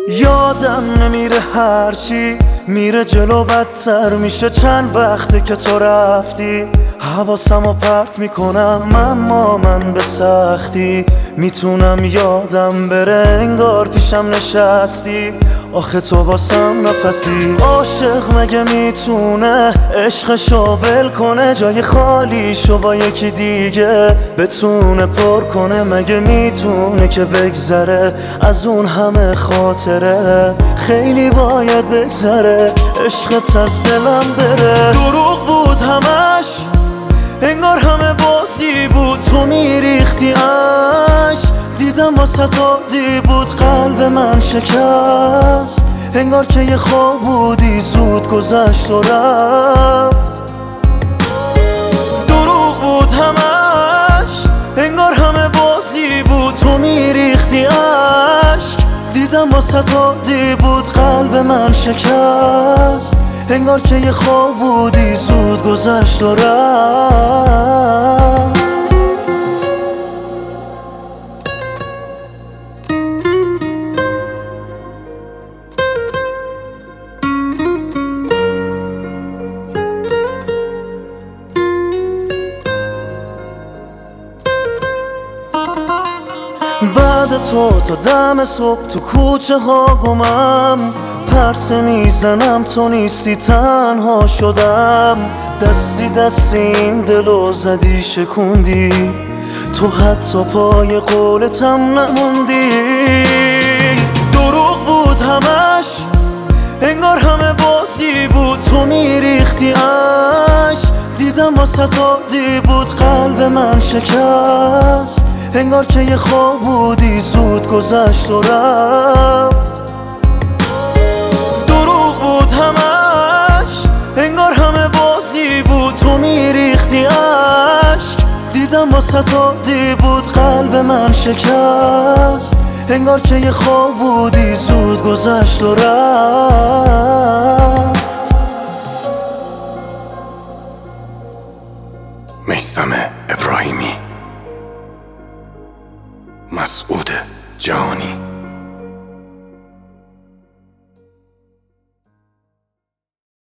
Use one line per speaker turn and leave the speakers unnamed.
یادم نمیره هرچی میره جلو بدتر میشه. چند وقته که تو رفتی حواسمو پرت میکنم، اما من به سختی میتونم یادم بره. انگار پیشم نشستی، آخه تو واسم نفسی. عاشق مگه میتونه عشقشو ول کنه؟ جای خالیشو با یکی دیگه بتونه پر کنه؟ مگه میتونه که بگذره از اون همه خاطره؟ خیلی باید بگذره عشقت از دلم بره. دروغ بود همش، انگار همه بازی بود. تو میریختی عشق، دیدم واسه عادی بود. قلب من شکست، انگار که یه خواب بودی زود گذشت و رفت. دروغ بود همش، انگار همه بازی بود. تو میریختی عشق، دیدم واسه عادی بود. قلب من شکست، انگار که یه خواب بودی زود گذشت و رفت. بعد تو تا دم صبح تو کوچه ها گمم، پرسه میزنم تو نیستی تنها شدم. دستی این دلو زدی شکوندی، تو حتی پای قولتم نموندی. دروغ بود همش، انگار همه بازی بود. تو میریختی عشق، دیدم واسه عادی بود. قلب من شکست، انگار که یه خواب بودی زود گذشت و رفت. دروغ بود همش، انگار همه بازی بود. تو میریختی عشق، دیدم واسه عادی بود. قلب من شکست، انگار که یه خواب بودی زود گذشت و رفت.
میثم ابراهیمی، مسعود جهانی.